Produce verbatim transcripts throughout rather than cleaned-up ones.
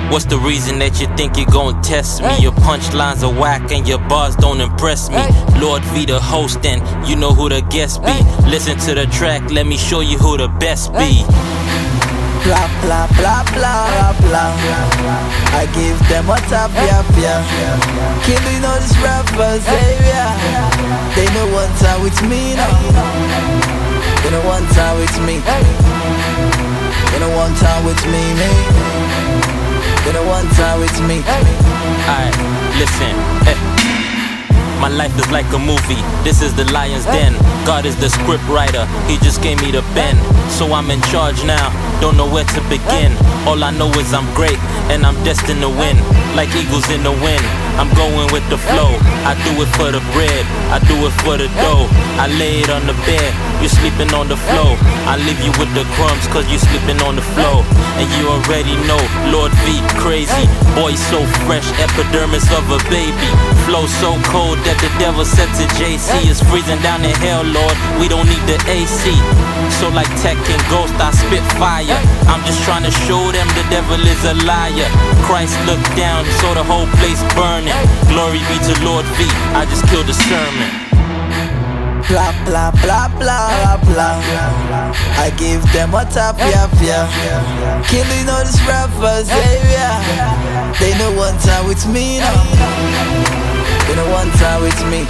What's the reason that you think you're gon' test me? Your punchlines are whack and your bars don't impress me. Lord V the host and you know who the guest be. Listen to the track, let me show you who the best be. Blah blah blah blah blah. I give them a tap, yeah, yeah. Killing all these rappers, yeah. They know one time with me now. They know one time with me. They know one time with me, me. They know one time with me. Alright, listen. Eh. My life is like a movie, this is the lion's den. God is the script writer, he just gave me the pen. So I'm in charge now, don't know where to begin. All I know is I'm great, and I'm destined to win. Like eagles in the wind, I'm going with the flow. I do it for the bread, I do it for the dough. I lay it on the bed, you're sleeping on the floor. I leave you with the crumbs, cause you're sleeping on the floor. And you already know, Lord V, crazy. Boy so fresh, epidermis of a baby. Flow so cold that the devil said to J C, it's freezing down in hell, Lord, we don't need the A C. So like Tech and Ghost, I spit fire. I'm just trying to show them the devil is a liar. Christ looked down, saw the whole place burning. Glory be to Lord V, I just killed the sermon. Blah blah blah blah blah. I give them a tap, yeah, yeah. Killing all these rappers, yeah. They know one time with me now. They know one time with me.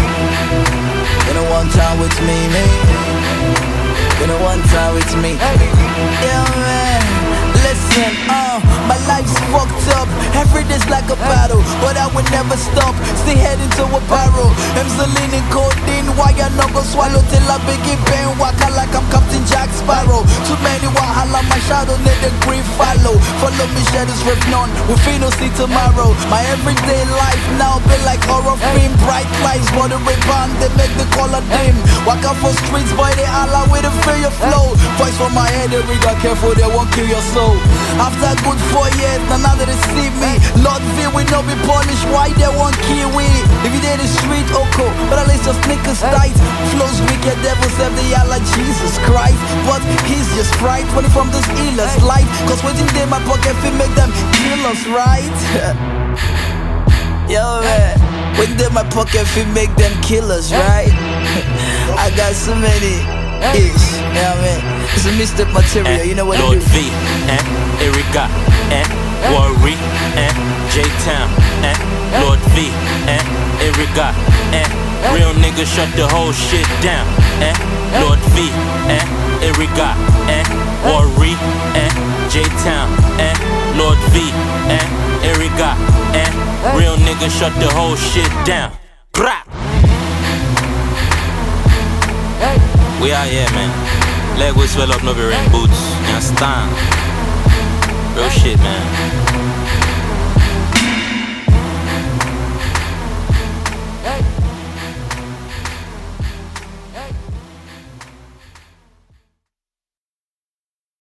They know one time with me, me. They know one time with me. Yeah, man. Listen, uh, my life's fucked up. Every day's like a battle, but I will never stop. Stay heading to a barrel. I'm still leaning codeine. Why I not go swallow till I begin pain? Waka like I'm Captain Jack Sparrow. Too many wahala, my shadow need the green follow. Follow me, shadows with none. We feel no see tomorrow. My everyday life now be like horror film. Bright lights, water rebound, they make the color dim. Waka for streets, boy, they holla with a feel your flow. Voice from my head, they ring, careful, they won't kill your soul. After good four years, now now they see me. Lord V will not be punished, why they won't kill we? If you did the street, okay, but at least your sneakers tight. Flows wicked, devils have the yell like Jesus Christ. But he's just fright, running from this illest life. Cause waiting in my pocket, we make them kill us, right? Yo man, waiting in my pocket, we make them kill us, right? I got so many ish, yeah man. It's a mixed-up material, you know what Lord it is. V, and Erica, and Worry, and J-Town, and Lord V, and Erica, and real niggas shut the whole shit down. And Lord V, and Erica, and Worry, and J-Town, and Lord V, and Erica, and real niggas shut the whole shit down. Brah! We out here, man. Leg will swell up, no be rain boots. You understand? Real shit, man.